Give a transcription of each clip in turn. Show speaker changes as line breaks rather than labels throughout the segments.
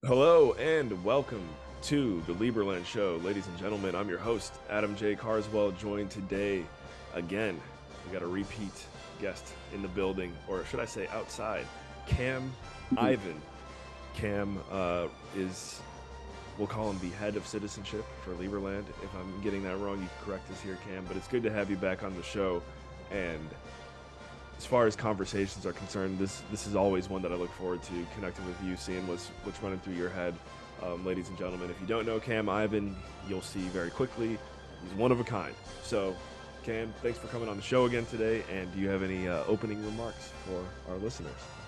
Hello and welcome to the Lieberland Show. Ladies and gentlemen, I'm your host, Adam J. Carswell, joined today again. We got a repeat guest in the building, or should I say outside, Cam
Mhm.
Ivan. Cam is, we'll call him the head of citizenship for Lieberland. If I'm getting that wrong, you can correct us here, Cam, but it's good to have you back on the show. And as far as conversations are concerned, this is always one that I look forward to connecting with you, seeing what's running through your head, ladies and gentlemen. If you don't know Cam Ivan, you'll see very quickly he's one of a kind. So, Cam, thanks for coming on the show again today. And do you have any opening remarks for our listeners?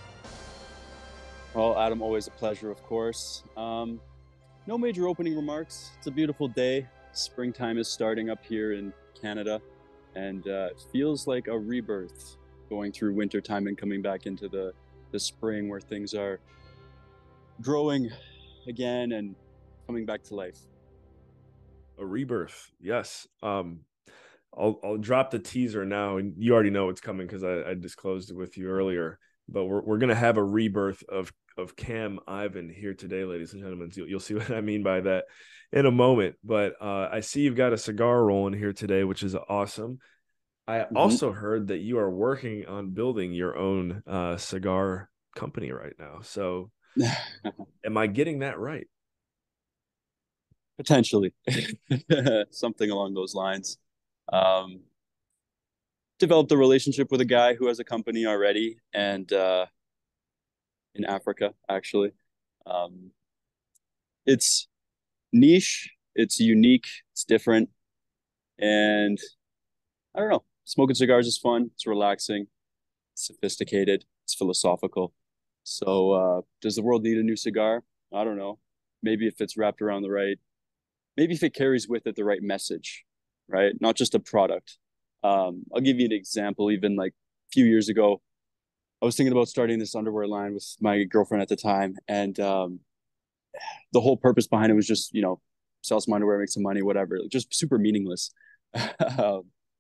Well, Adam, always a pleasure, of course. No major opening remarks. It's a beautiful day. Springtime is starting up here in Canada, and it feels like a rebirth going through wintertime and coming back into the spring where things are growing again and coming back to life.
A rebirth, yes. I'll drop the teaser now, and you already know what's coming because I disclosed it with you earlier. But we're gonna have a rebirth of Cam Ivan here today, ladies and gentlemen. So you'll see what I mean by that in a moment. But I see you've got a cigar rolling here today, which is awesome. I
Mhm.
also heard that you are working on building your own cigar company right now. So am I getting that right?
Potentially, something along those lines. Um, Developed a relationship with a guy who has a company already, and in Africa, actually. Um, it's niche, it's unique, it's different, and I don't know. Smoking cigars is fun. It's relaxing, it's sophisticated, it's philosophical. So, does the world need a new cigar? I don't know. Maybe if it's wrapped around the right, maybe if it carries with it the right message, right? Not just a product. I'll give you an example. Even like a few years ago, I was thinking about starting this underwear line with my girlfriend at the time, and the whole purpose behind it was just sell some underwear, make some money, whatever. Just super meaningless. The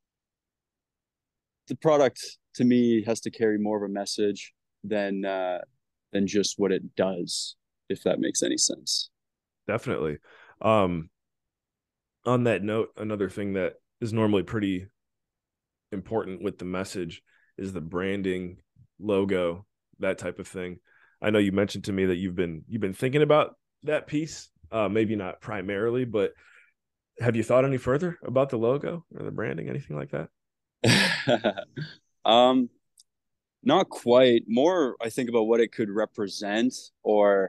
product to me has to carry more of a message than just what it does, if that makes any sense.
Definitely. Um, on that note, another thing that is normally pretty important with the message is the branding, logo, that type of thing. I know you mentioned to me that you've been thinking about that piece, maybe not primarily, but have you thought any further about the logo or the branding, anything like that?
um, Not quite. More, I think about what it could represent, or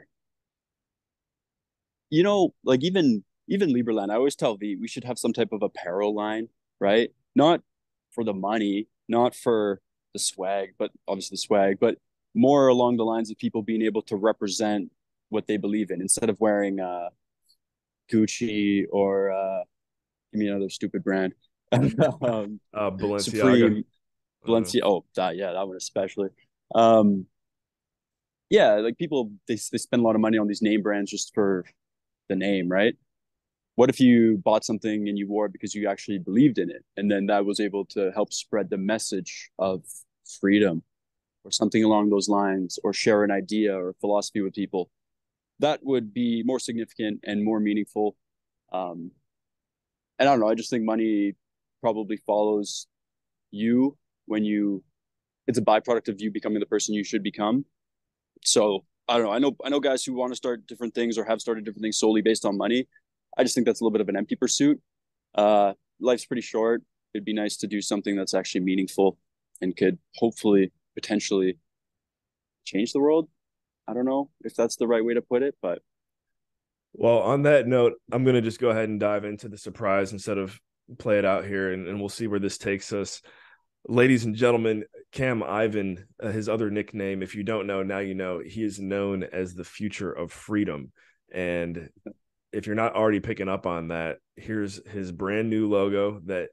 like even Lieberland. I always tell V we should have some type of apparel line, right? Not for the money, not for the swag, but obviously the swag, but more along the lines of people being able to represent what they believe in instead of wearing Gucci or give me another stupid brand,
Balenciaga.
Supreme,
Uh,
Balenciaga. Oh, yeah, that one especially. Um, yeah, like people they spend a lot of money on these name brands just for the name, right? What if you bought something and you wore it because you actually believed in it, and then that was able to help spread the message of freedom or something along those lines, or share an idea or philosophy with people? That would be more significant and more meaningful. Um, and I don't know. I just think money probably follows you when you. It's a byproduct of you becoming the person you should become. So I don't know. I know guys who want to start different things or have started different things solely based on money. I just think that's a little bit of an empty pursuit. Life's pretty short. It'd be nice to do something that's actually meaningful and could hopefully potentially change the world. I don't know if that's the right way to put it, but
well, on that note, I'm going to just go ahead and dive into the surprise instead of play it out here, and we'll see where this takes us. Ladies and gentlemen, Cam Ivan, his other nickname, if you don't know, now you know, he is known as the future of freedom. And if you're not already picking up on that, here's his brand new logo that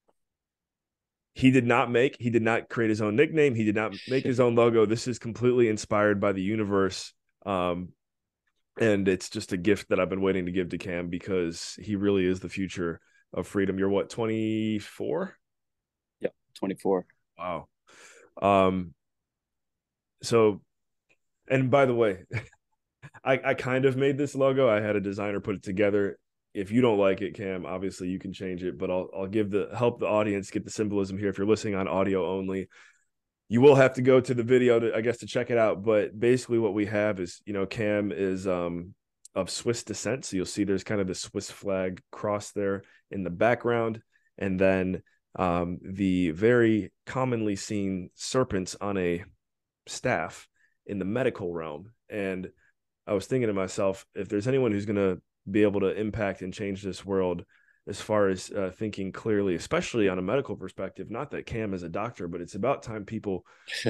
he did not make. He did not create his own nickname. He did not make his own logo. This is completely inspired by the universe. Um, and it's just a gift that I've been waiting to give to Cam because he really is the future of freedom. You're what, 24?
yeah, 24.
Wow. Um, so, and by the way, I kind of made this logo. I had a designer put it together. If you don't like it, Cam, obviously you can change it, but I'll give the help the audience get the symbolism here. If you're listening on audio only, you will have to go to the video to, I guess, to check it out. But basically what we have is, Cam is of Swiss descent. So you'll see there's kind of the Swiss flag cross there in the background. And then the very commonly seen serpents on a staff in the medical realm. And I was thinking to myself, if there's anyone who's going to be able to impact and change this world as far as thinking clearly, especially on a medical perspective, not that Cam is a doctor, but it's about time people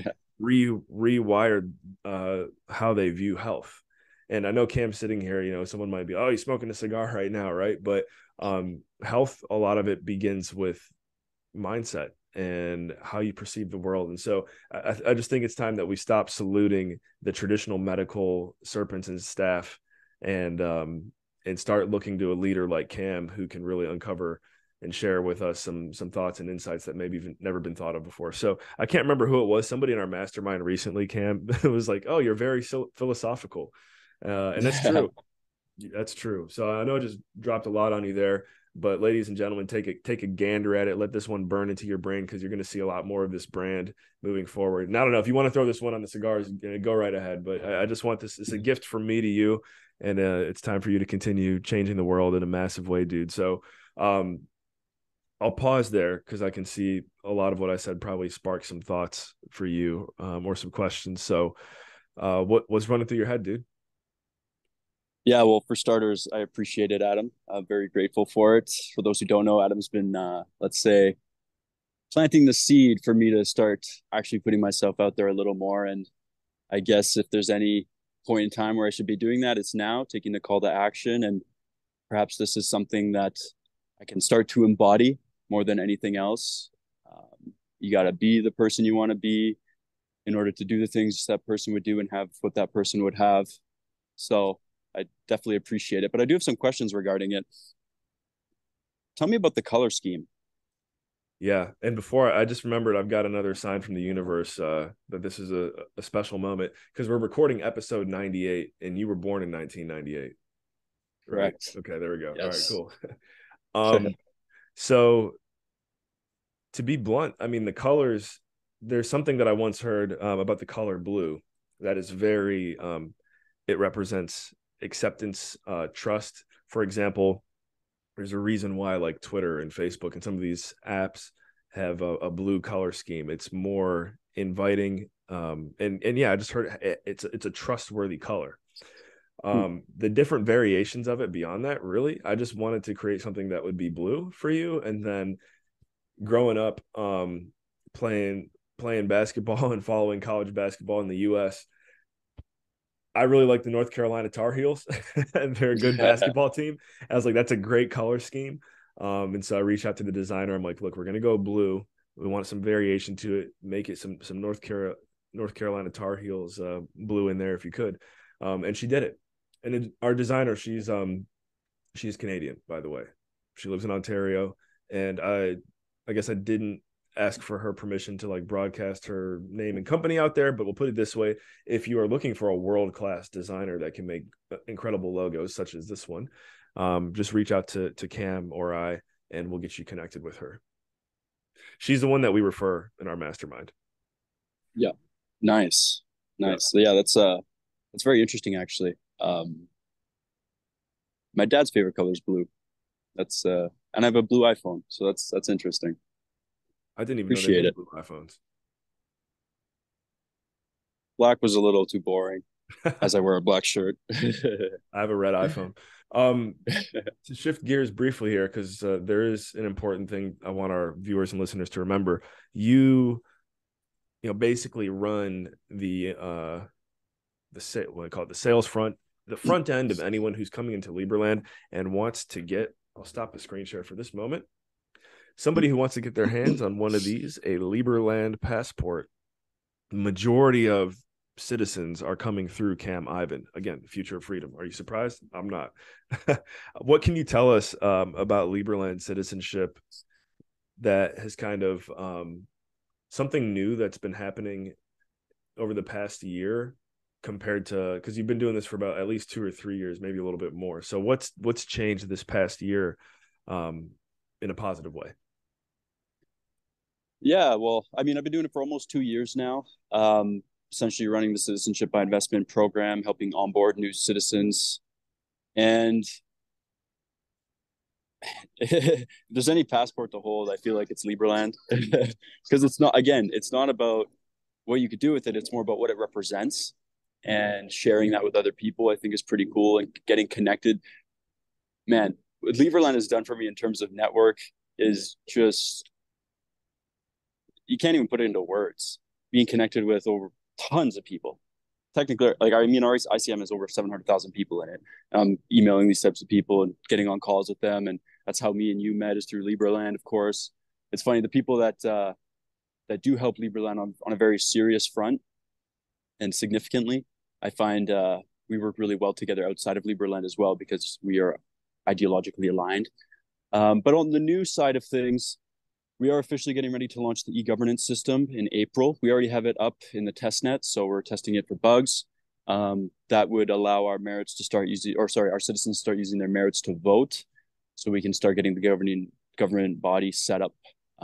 rewired how they view health. And I know Cam's sitting here, someone might be, oh, he's smoking a cigar right now, right? But health, a lot of it begins with mindset and how you perceive the world. And so I just think it's time that we stop saluting the traditional medical serpents and staff and start looking to a leader like Cam who can really uncover and share with us some thoughts and insights that maybe even never been thought of before. So I can't remember who it was. Somebody in our mastermind recently, Cam, was like, oh, you're very philosophical. And that's true. That's true. So I know I just dropped a lot on you there, but ladies and gentlemen, take a gander at it. Let this one burn into your brain because you're going to see a lot more of this brand moving forward. And I don't know if you want to throw this one on the cigars, go right ahead. But I just want this. It's a gift from me to you, and it's time for you to continue changing the world in a massive way, dude. So I'll pause there because I can see a lot of what I said probably sparked some thoughts for you or some questions. So what's running through your head, dude?
Yeah, well, for starters, I appreciate it, Adam. I'm very grateful for it. For those who don't know, Adam's been, let's say, planting the seed for me to start actually putting myself out there a little more. And I guess if there's any point in time where I should be doing that, it's now, taking the call to action. And perhaps this is something that I can start to embody more than anything else. You got to be the person you want to be in order to do the things that person would do and have what that person would have. So I definitely appreciate it. But I do have some questions regarding it. Tell me about the color scheme.
Yeah. And before I just remembered, I've got another sign from the universe that this is a special moment because we're recording episode 98 and you were born in 1998. Right.
Correct.
Okay. There we go.
Yes.
All right, cool. So to be blunt, I mean, the colors, there's something that I once heard about the color blue that is very, it represents acceptance, trust. For example, there's a reason why like Twitter and Facebook and some of these apps have a blue color scheme. It's more inviting. And yeah, I just heard it's a trustworthy color. The different variations of it beyond that, really, I just wanted to create something that would be blue for you. And then growing up, playing basketball and following college basketball in the US, I really like the North Carolina Tar Heels. And they're a good basketball team. I was like, that's a great color scheme. And so I reached out to the designer. I'm like, look, we're gonna go blue. We want some variation to it. Make it some North Carolina Tar Heels blue in there if you could. And she did it. And our designer, she's Canadian, by the way. She lives in Ontario, and I guess I didn't ask for her permission to like broadcast her name and company out there, but we'll put it this way: if you are looking for a world-class designer that can make incredible logos such as this one, just reach out to Cam or I, and we'll get you connected with her. She's the one that we refer in our mastermind.
Yeah. Nice. Nice. Yeah. So yeah, that's very interesting actually. My dad's favorite color is blue. That's and I have a blue iPhone, so that's interesting.
I didn't even know they
Appreciate
made
it.
blue iPhones.
Black was a little too boring as I wear a black shirt.
I have a red iPhone. To shift gears briefly here, because there is an important thing I want our viewers and listeners to remember. Basically run the what I call it, the sales front, the front end of anyone who's coming into Liberland and wants to get. I'll stop the screen share for this moment. Somebody who wants to get their hands on one of these, a Liberland passport. Majority of citizens are coming through Cam Ivan. Again, future of freedom. Are you surprised? I'm not. What can you tell us about Liberland citizenship that has kind of something new that's been happening over the past year compared to, because you've been doing this for about at least 2 or 3 years, maybe a little bit more. So what's changed this past year, in a positive way?
Yeah, well, I mean, I've been doing it for almost 2 years now. Essentially running the Citizenship by Investment program, helping onboard new citizens. And if there's any passport to hold, I feel like it's Liberland because it's not, again, it's not about what you could do with it. It's more about what it represents, and sharing that with other people, I think is pretty cool, and getting connected. Man, what Liberland has done for me in terms of network is just, you can't even put it into words. Being connected with over tons of people. Technically, like, I mean, our ICM has over 700,000 people in it. Emailing these types of people and getting on calls with them, and that's how me and you met, is through Liberland, of course. It's funny, the people that do help Liberland on a very serious front and significantly, I find we work really well together outside of Liberland as well, because we are ideologically aligned. But on the new side of things, we are officially getting ready to launch the e-governance system in April. We already have it up in the test net, so we're testing it for bugs. That would allow our merits to start using, or sorry, our citizens to start using their merits to vote, so we can start getting the government body set up.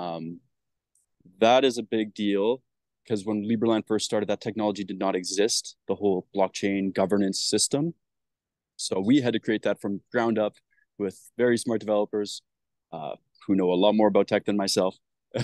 That is a big deal, because when Liberland first started, that technology did not exist, the whole blockchain governance system. So we had to create that from ground up with very smart developers, who know a lot more about tech than myself.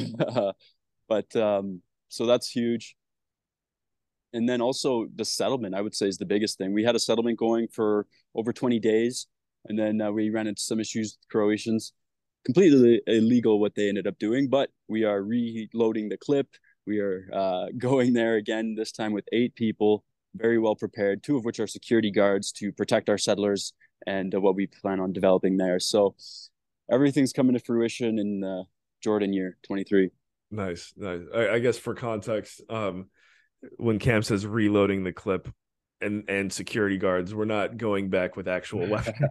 But so that's huge. And then also the settlement, I would say, is the biggest thing. We had a settlement going for over 20 days, and then we ran into some issues with Croatians. Completely illegal what they ended up doing, but we are reloading the clip. We are going there again, this time with 8 people, very well prepared, 2 of which are security guards to protect our settlers and what we plan on developing there. So everything's coming to fruition in Jordan year 23.
Nice. I guess for context, when Cam says reloading the clip and security guards, we're not going back with actual weapons.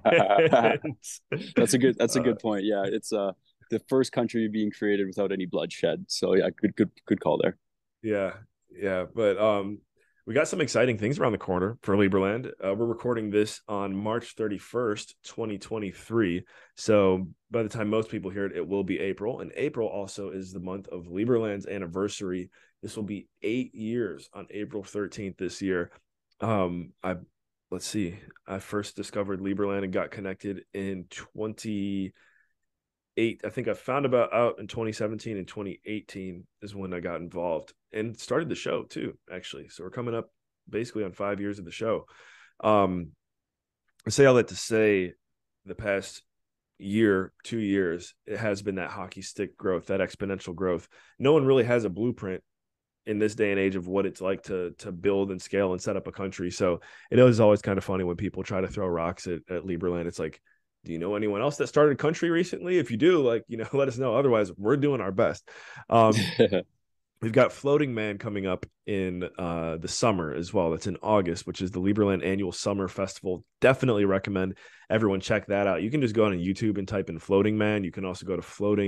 That's a good point. Yeah, it's the first country being created without any bloodshed. So yeah, good call there.
Yeah, but we got some exciting things around the corner for Liberland. We're recording this on March 31st, 2023. So by the time most people hear it, it will be April. And April also is the month of Liberland's anniversary. This will be 8 years on April 13th this year. Let's see. I first discovered Liberland and got connected in 2018. I think I found about out in 2017 and 2018 is when I got involved and started the show too, actually. So we're coming up basically on 5 years of the show. I say all that to say the past year, 2 years, it has been that hockey stick growth, that exponential growth. No one really has a blueprint in this day and age of what it's like to build and scale and set up a country. So it is always kind of funny when people try to throw rocks at Liberland. It's like, do you know anyone else that started a country recently? If you do, like, let us know. Otherwise, we're doing our best. We've got Floating Man coming up in the summer as well. That's in August, which is the Liberland Annual Summer Festival. Definitely recommend everyone check that out. You can just go on YouTube and type in Floating Man. You can also go to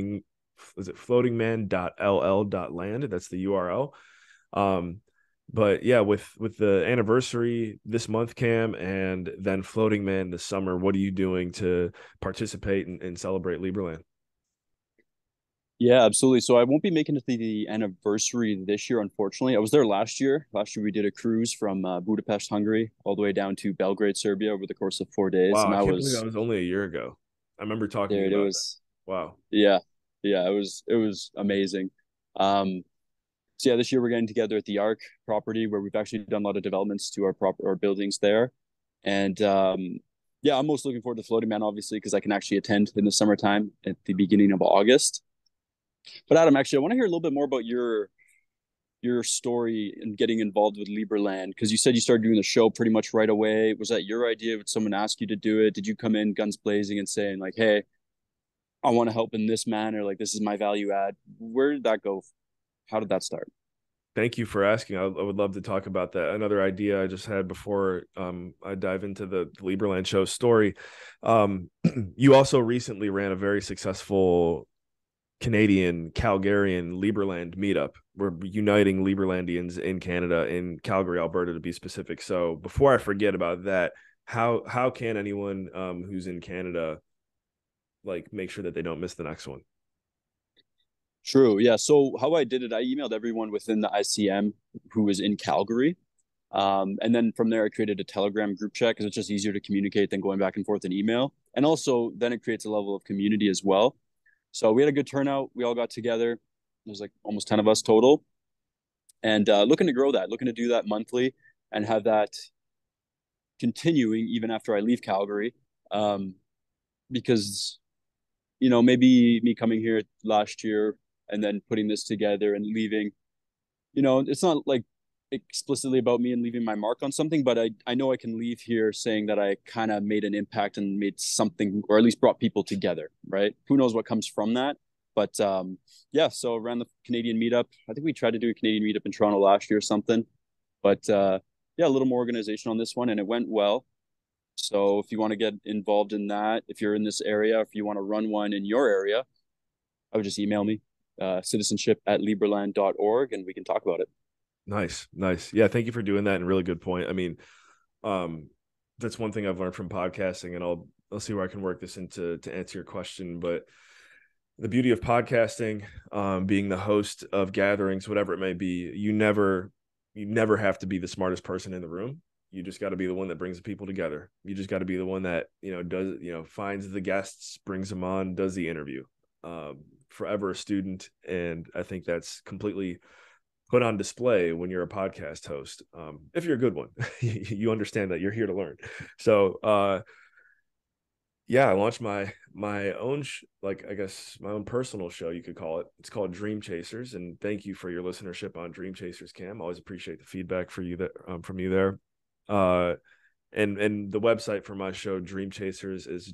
floatingman.ll.land. That's the URL. But yeah, with the anniversary this month, Cam, and then Floating Man this summer, what are you doing to participate and celebrate Liberland?
Yeah, absolutely. So I won't be making it to the anniversary this year, unfortunately. I was there last year. Last year we did a cruise from Budapest, Hungary, all the way down to Belgrade, Serbia, over the course of 4 days,
Wow,
and
I
I
can't believe that
was
was only a year ago. I remember talking
there. It
about that.
was,
Wow.
yeah, yeah, it was amazing. So yeah, this year we're getting together at the Arc property, where we've actually done a lot of developments to our buildings there, and yeah, I'm most looking forward to Floating Man, obviously, because I can actually attend in the summertime at the beginning of August. But Adam, actually, I want to hear a little bit more about your story and getting involved with Liberland, because you said you started doing the show pretty much right away. Was that your idea? Did someone ask you to do it? Did you come in guns blazing and saying like, "Hey, I want to help in this manner. Like, this is my value add." Where did that go? How did that start?
Thank you for asking. I would love to talk about that. Another idea I just had before I dive into the Liberland show story. You also recently ran a very successful Canadian Calgarian Liberland meetup. We're uniting Liberlandians in Canada, in Calgary, Alberta, to be specific. So before I forget about that, how can anyone who's in Canada like make sure that they don't miss the next one?
True. Yeah. So how I did it, I emailed everyone within the ICM who was in Calgary. And then from there, I created a Telegram group chat because it's just easier to communicate than going back and forth in email. And also, then it creates a level of community as well. So we had a good turnout. We all got together. There's like almost 10 of us total. And looking to grow that, looking to do that monthly and have that continuing even after I leave Calgary. Um, because, maybe me coming here last year and then putting this together and leaving, it's not like explicitly about me and leaving my mark on something, but I know I can leave here saying that I kind of made an impact and made something, or at least brought people together, right? Who knows what comes from that? But yeah, so around the Canadian meetup, I think we tried to do a Canadian meetup in Toronto last year or something. But yeah, a little more organization on this one, and it went well. So if you want to get involved in that, if you're in this area, if you want to run one in your area, I would just email me, citizenship@liberland.org, and we can talk about it.
Nice. Yeah, thank you for doing that. And really good point. I mean, um, that's one thing I've learned from podcasting, and I'll see where I can work this into to answer your question. But the beauty of podcasting, being the host of gatherings, whatever it may be, you never have to be the smartest person in the room. You just got to be the one that brings the people together. You just got to be the one that does finds the guests, brings them on, does the interview. Forever a student, and I think that's completely put on display when you're a podcast host. If you're a good one, you understand that you're here to learn. So yeah, I launched my own like I guess my own personal show, you could call it. It's called Dream Chasers, and thank you for your listenership on Dream Chasers, Cam. Always appreciate the feedback for you that from you there. And the website for my show Dream Chasers is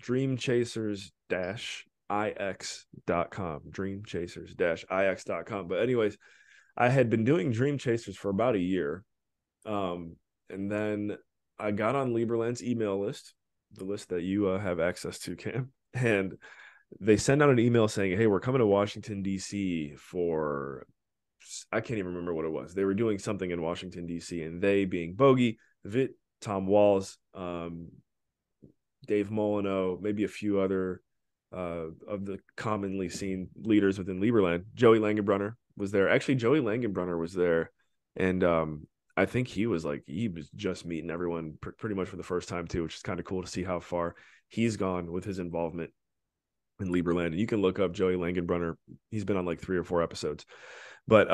dreamchasers-ix.com, dreamchasers-ix.com. But anyways, I had been doing Dream Chasers for about a year. And then I got on Liberland's email list, the list that you have access to, Cam. And they send out an email saying, hey, we're coming to Washington, D.C. for, I can't even remember what it was. They were doing something in Washington, D.C. And they being Bogey, Vit, Tom Walls, Dave Molyneux, maybe a few other of the commonly seen leaders within Liberland. Joey Langenbrunner was there. Actually, Joey Langenbrunner was there. And I think he was just meeting everyone pretty much for the first time too, which is kind of cool to see how far he's gone with his involvement in Liberland. And you can look up Joey Langenbrunner. He's been on like 3 or 4 episodes. But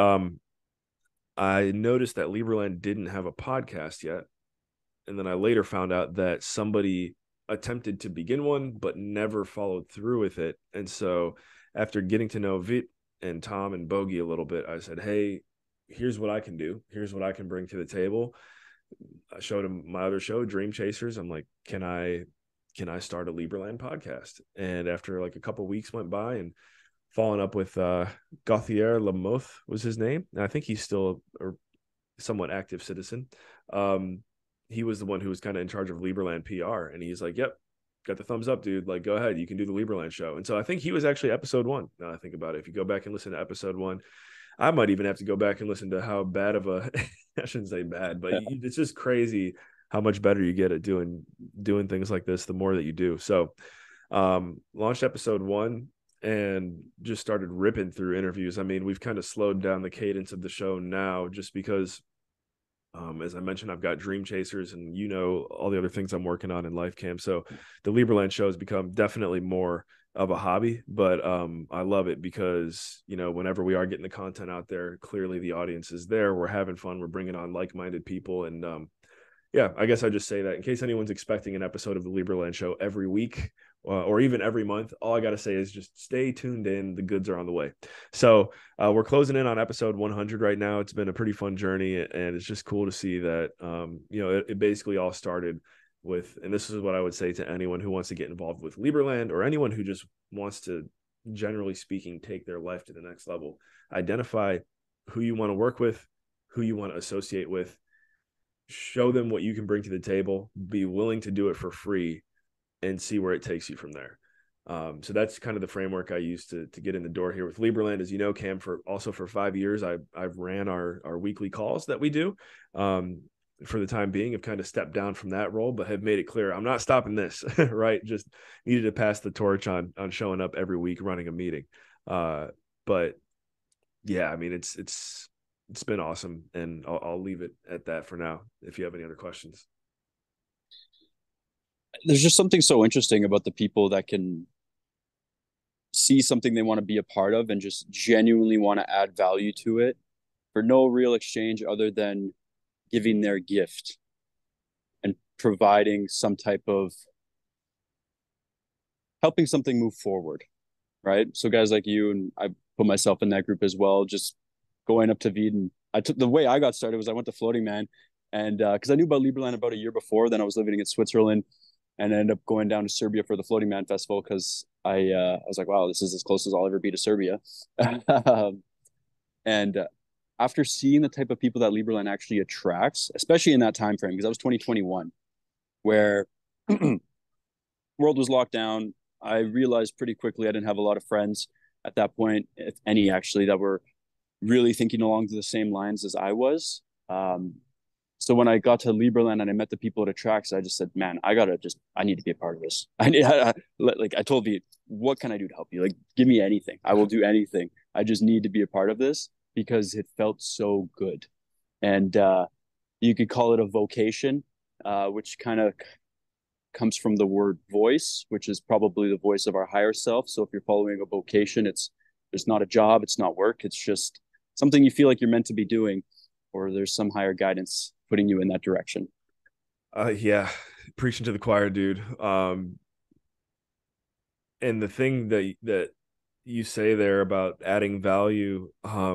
I noticed that Liberland didn't have a podcast yet. And then I later found out that somebody attempted to begin one, but never followed through with it. And so after getting to know Vit and Tom and Bogey a little bit, I said, hey, here's what I can do. Here's what I can bring to the table. I showed him my other show, Dream Chasers. I'm like, can I start a Liberland podcast? And after like a couple weeks went by and following up with Gauthier Lamoth was his name. And I think he's still a somewhat active citizen. He was the one who was kind of in charge of Liberland PR. And he's like, yep, got the thumbs up, dude. Like, go ahead. You can do the Liberland show. And so I think he was actually episode 1. Now I think about it. If you go back and listen to episode 1, I might even have to go back and listen to how bad of a, I shouldn't say bad, but it's just crazy how much better you get at doing things like this, the more that you do. So launched episode 1 and just started ripping through interviews. I mean, we've kind of slowed down the cadence of the show now just because as I mentioned, I've got Dream Chasers and all the other things I'm working on in life, Cam. So the Liberland show has become definitely more of a hobby, but I love it because whenever we are getting the content out there, clearly the audience is there. We're having fun. We're bringing on like-minded people, and yeah, I guess I just say that in case anyone's expecting an episode of the Liberland show every week or even every month, all I got to say is just stay tuned in. The goods are on the way. So we're closing in on episode 100 right now. It's been a pretty fun journey, and it's just cool to see that, it basically all started with, and this is what I would say to anyone who wants to get involved with Liberland or anyone who just wants to, generally speaking, take their life to the next level. Identify who you want to work with, who you want to associate with, show them what you can bring to the table, be willing to do it for free, and see where it takes you from there. So that's kind of the framework I use to get in the door here with Liberland. As you know, Cam, for 5 years, I've ran our weekly calls that we do. For the time being, have kind of stepped down from that role, but have made it clear I'm not stopping this. Right, just needed to pass the torch on showing up every week, running a meeting. But yeah, I mean it's been awesome, and I'll leave it at that for now. If you have any other questions.
There's just something so interesting about the people that can see something they want to be a part of and just genuinely want to add value to it for no real exchange other than giving their gift and providing some type of helping something move forward, right? So guys like you, and I put myself in that group as well, just going up to Vieden. I took the way I got started was I went to Floating Man, and because I knew about Liberland about a year before, then I was living in Switzerland, and I ended up going down to Serbia for the Floating Man Festival because I was like, wow, this is as close as I'll ever be to Serbia. And after seeing the type of people that Liberland actually attracts, especially in that time frame, because that was 2021, where world was locked down, I realized pretty quickly I didn't have a lot of friends at that point, if any, actually, that were really thinking along the same lines as I was. So when I got to Liberland and I met the people at Attrax, I just said, man, I need to be a part of this. Like I told you, what can I do to help you? Like, give me anything. I will do anything. I just need to be a part of this because it felt so good. And you could call it a vocation, which kind of comes from the word voice, which is probably the voice of our higher self. So if you're following a vocation, it's not a job, it's not work, it's just something you feel like you're meant to be doing, or there's some higher guidance putting you in that direction.
Yeah, preaching to the choir, dude. And the thing that you say there about adding value,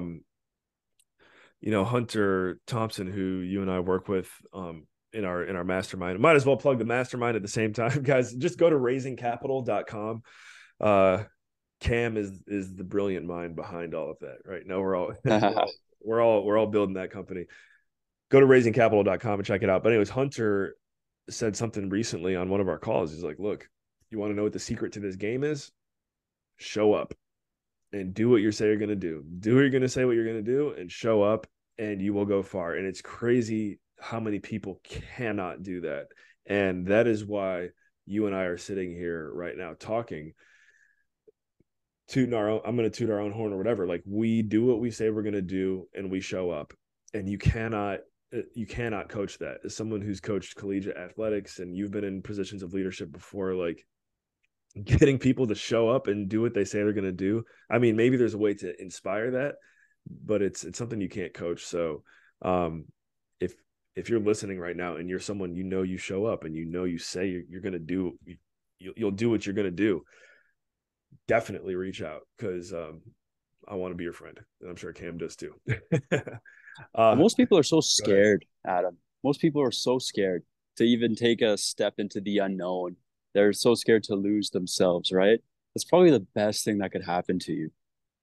Hunter Thompson, who you and I work with, in our mastermind. Might as well plug the mastermind at the same time, guys. Just go to raisingcapital.com. Cam is the brilliant mind behind all of that, right? No, we're all building that company. Go to raisingcapital.com and check it out. But anyways, Hunter said something recently on one of our calls. He's like, look, you want to know what the secret to this game is? Show up and do what you say you're going to do. Do what you're going to say what you're going to do and show up, and you will go far. And it's crazy how many people cannot do that. And that is why you and I are sitting here right now talking, tooting our own, I'm going to toot our own horn or whatever. Like, we do what we say we're going to do and we show up. And you cannot coach that. As someone who's coached collegiate athletics and you've been in positions of leadership before, like, getting people to show up and do what they say they're going to do. I mean, maybe there's a way to inspire that, but it's something you can't coach. So, if you're listening right now and you're someone, you show up and you say you're going to do, you'll do what you're going to do, definitely reach out, because I want to be your friend, and I'm sure Cam does too.
Most people are so scared, Adam. Most people are so scared to even take a step into the unknown. They're so scared to lose themselves, right? That's probably the best thing that could happen to you.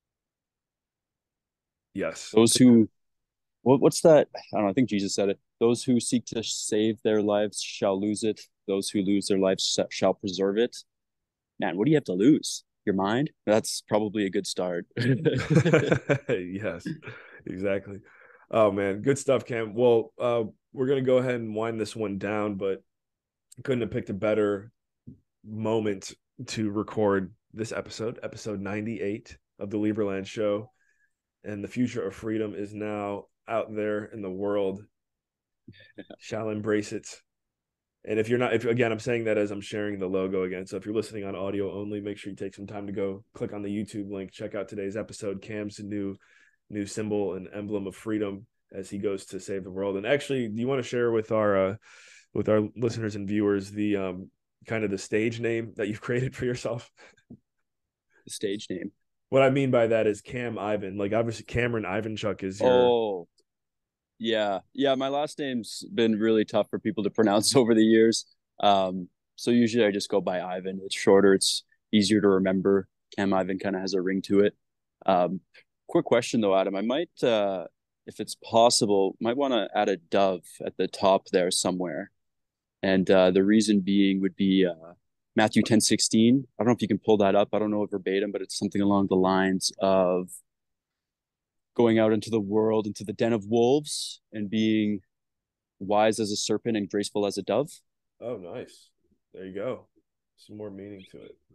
Yes.
Those who, what's that? I don't know. I think Jesus said it. Those who seek to save their lives shall lose it. Those who lose their lives shall preserve it. Man, what do you have to lose? Your mind? That's probably a good start.
Yes, exactly. Oh man, good stuff, Cam. Well, we're gonna go ahead and wind this one down, but couldn't have picked a better moment to record this episode 98 of the Liberland Show. And the future of freedom is now out there in the world. Shall embrace it. And if again, I'm saying that as I'm sharing the logo again. So if you're listening on audio only, make sure you take some time to go click on the YouTube link, check out today's episode. Cam's new symbol and emblem of freedom as he goes to save the world. And actually, do you want to share with our listeners and viewers the kind of the stage name that you've created for yourself?
The stage name.
What I mean by that is Cam Ivan. Like, obviously Cameron Ivanchuk is your.
Oh, yeah. Yeah. My last name's been really tough for people to pronounce over the years. So usually I just go by Ivan. It's shorter, it's easier to remember. Cam Ivan kind of has a ring to it. Quick question though, Adam. I might, if it's possible, might want to add a dove at the top there somewhere. And the reason being would be Matthew 10:16. I don't know if you can pull that up. I don't know it verbatim, but it's something along the lines of going out into the world, into the den of wolves, and being wise as a serpent and graceful as a dove.
Oh, nice. There you go. Some more meaning to it.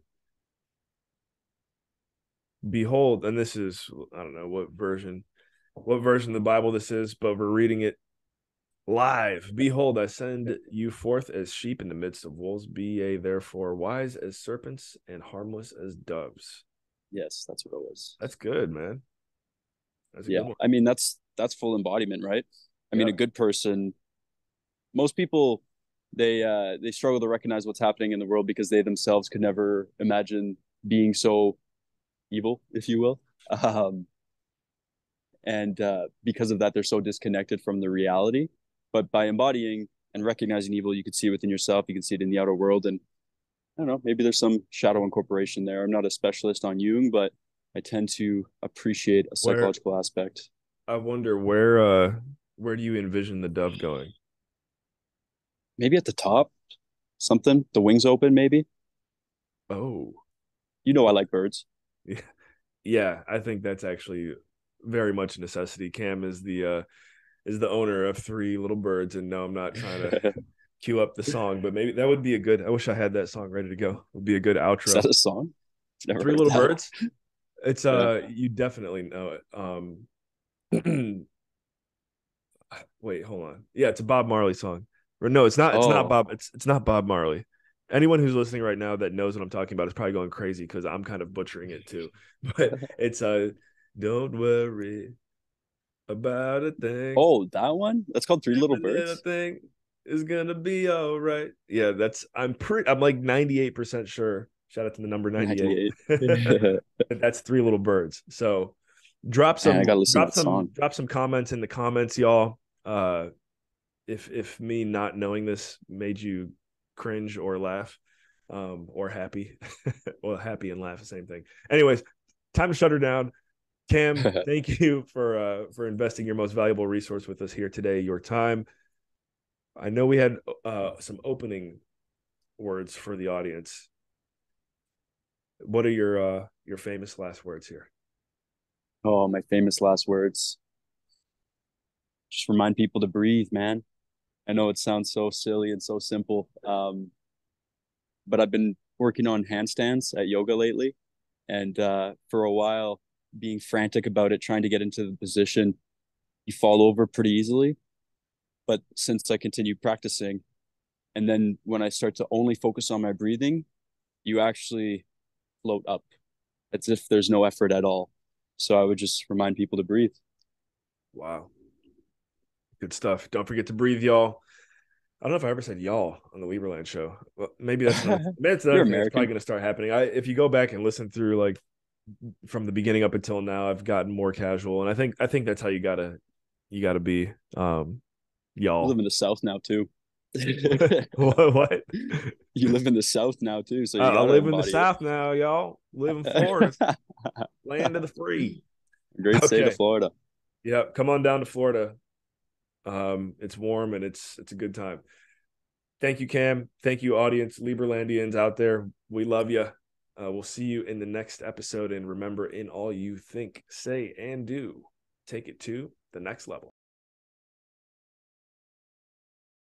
Behold, and this is, I don't know what version of the Bible this is, but we're reading it live. Behold, I send you forth as sheep in the midst of wolves. Be ye therefore wise as serpents and harmless as doves.
Yes, that's what it was.
That's good, man. That's a
Yeah,
good one.
I mean that's full embodiment, right? I mean,
Yeah.
a good person. Most people they struggle to recognize what's happening in the world because they themselves could never imagine being so evil, if you will. Um, and because of that, they're so disconnected from the reality. But by embodying and recognizing evil, you can see it within yourself. You can see it in the outer world, and I don't know, maybe there's some shadow incorporation there. I'm not a specialist on Jung, but I tend to appreciate a
Where
psychological aspect.
I wonder where do you envision the dove going?
Maybe at the top, something, the wings open, maybe.
Oh,
You know, I like birds.
yeah, yeah. I think that's actually very much a necessity. Cam is the owner of three little birds, and no, I'm not trying to
Is
cue up the song, but maybe that would be a good. I wish I had that song ready to go. It would be a good
that
outro.
a song? I've never
Three
heard
little
that.
birds. It's
Yeah.
you definitely know it. Wait, hold on. Yeah, it's a Bob Marley song. Or no, it's not. It's not
Oh,
Bob. It's not Bob Marley. Anyone who's listening right now that knows what I'm talking about is probably going crazy because I'm kind of butchering it too. But it's don't worry about a thing.
oh, that one? That's called Three Little
Every little
Birds.
thing is gonna be all right. Yeah, that's I'm like 98% sure. Shout out to the number 98.
98. Man,
That's three little birds. So drop
I
some
gotta listen to that song.
drop some comments in the comments, y'all. If me not knowing this made you cringe or laugh, or happy. Well, happy and laugh the same thing. Anyways, time to shut her down. Cam, thank you for investing your most valuable resource with us here today, your time. I know we had some opening words for the audience. What are your famous last words here?
Oh, my famous last words. Just remind people to breathe, man. I know it sounds so silly and so simple, but I've been working on handstands at yoga lately, and for a while, being frantic about it, trying to get into the position, you fall over pretty easily. But since I continue practicing, and then when I start to only focus on my breathing, you actually float up as if there's no effort at all. So I would just remind people to breathe.
Wow, good stuff. Don't forget to breathe, y'all. I don't know if I ever said y'all on the Lieberland show. Well, maybe that's another
You're
thing that's probably
American.
going to start happening. If you go back and listen through like from the beginning up until now, I've gotten more casual, and I think that's how you gotta be.
You live
Y'all.
in the South now too.
What?
You live in the South now too, so you
I
gotta
live in the
embody
South now, y'all. Live in Florida,
it.
land of the free.
Great state of
Okay.
Florida.
Yeah, come on down to Florida. It's warm and it's a good time. Thank you, Cam. Thank you, audience, Lieberlandians out there. We love you. We'll see you in the next episode. And remember, in all you think, say, and do, take it to the next level.